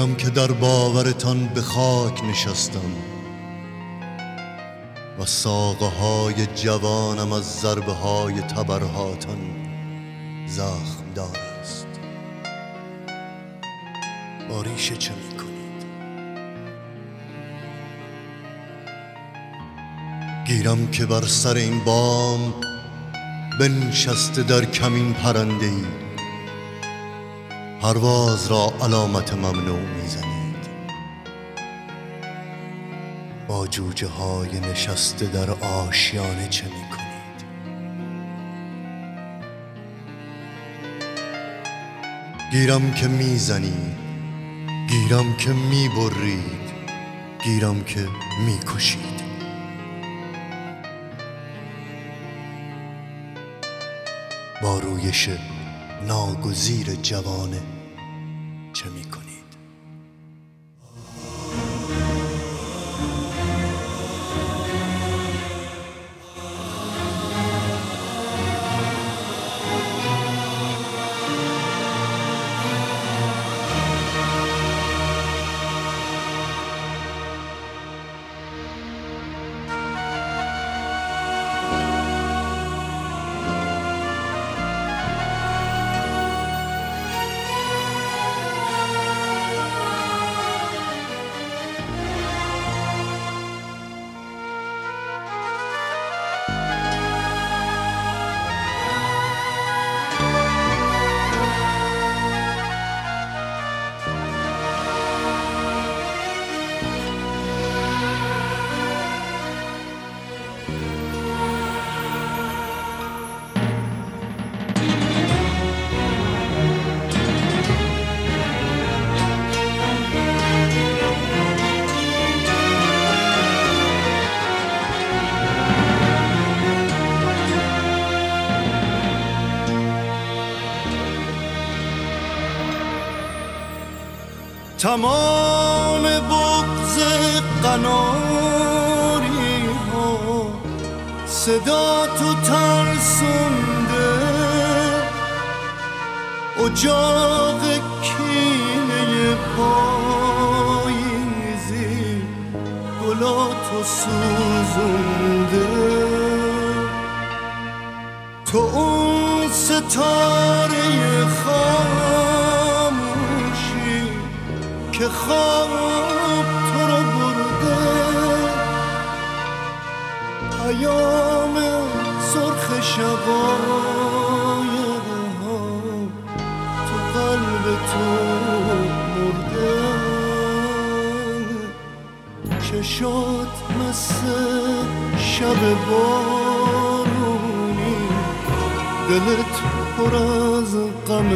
گیرم که در باورتان به خاک نشستم و ساقه های جوانم از ضربه های تبرهاتان زخم دار است. با ریشه چه می کنید؟ گیرم که بر سر این بام بنشسته در کمین پرنده‌ای پرواز را علامت ممنوع میزنید. با جوجه های نشسته در آشیانه چه می کنید؟ گیرم که میزنید، گیرم که میبرید، گیرم که میکشید. با رویش ناگزیر جوانه چه می کنید؟ تمام بغض قناری ها صدا تو ترسونده، اجاق کینه پاییزی گلاتو سوزونده. تو اون ستاره خاموشی که خواب تو رو برده، پیام سرخ شقایق ها تو قلب تو مرده. چشات مثل شب بارونی، دلت پر از غم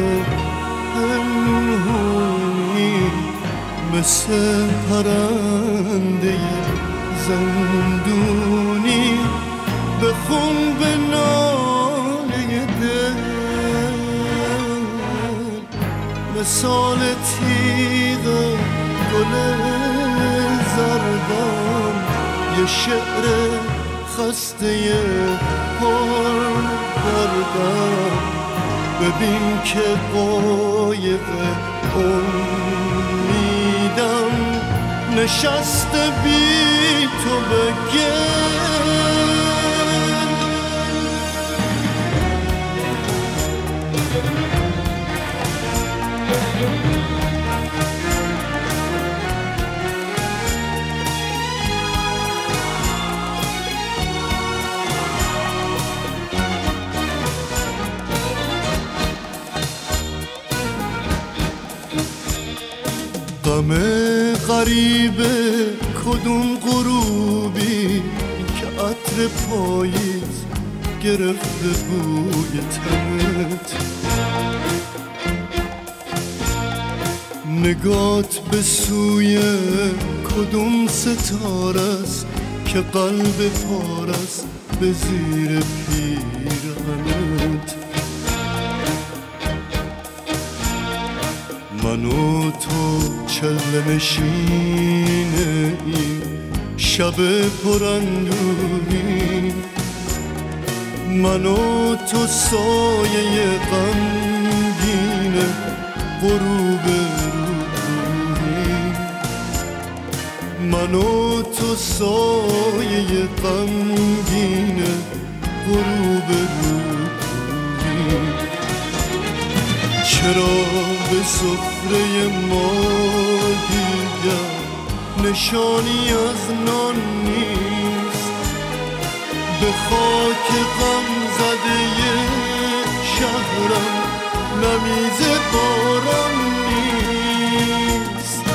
پنهونی، مثل پرنده زندونی بخون به ناله دل. مثال تیغ گل زردم یه شعر خسته پر دردم. ببین که قایق امیدم نشسته بی تو بگه. غم غریبه کدوم غروبی که عطر پاییز گرفته بوی تنت. نگات به سوی کدوم ستاره است که قلب پارست به زیر پیرهنت. من و تو چله نشینه این شب پرندونی، من و تو سایه غمگین غروب روی. من و تو سایه غمگین غروب روی، چرا به سفره ما دیگر نشانی از نان نیست؟ به خاک غم زده شهرم نمیز باران نیست.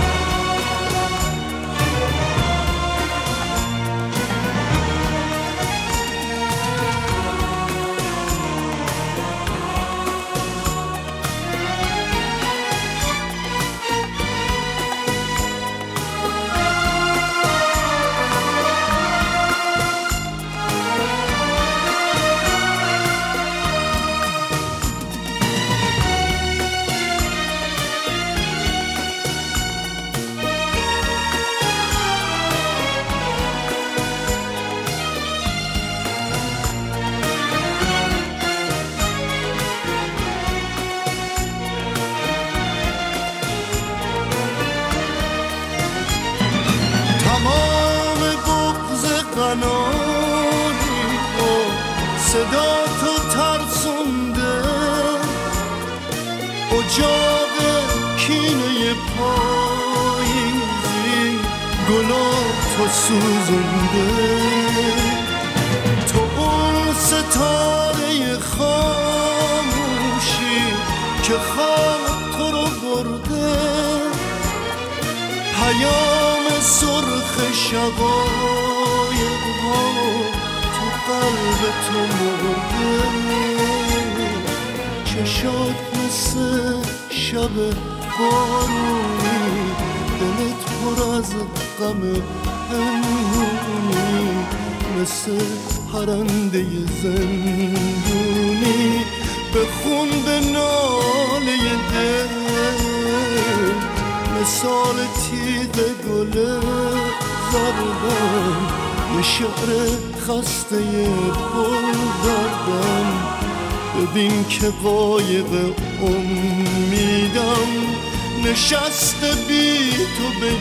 صدا تو ترسونده، اجاق کینه پاییزی گلا تو سوزونده. تو اون ستاره خاموشی که خواب تو رو برده، پیام سرخ شقایق ها قلب تو مرده. چشات مثل شب بارونی، دلت پر از غم پنهونی، مثل پرنده زندونی به خون به ناله دل، مثال تیغ گل زردم، یه شعر خسته پر دردم. ببین که قایق امیدم نشسته بی تو به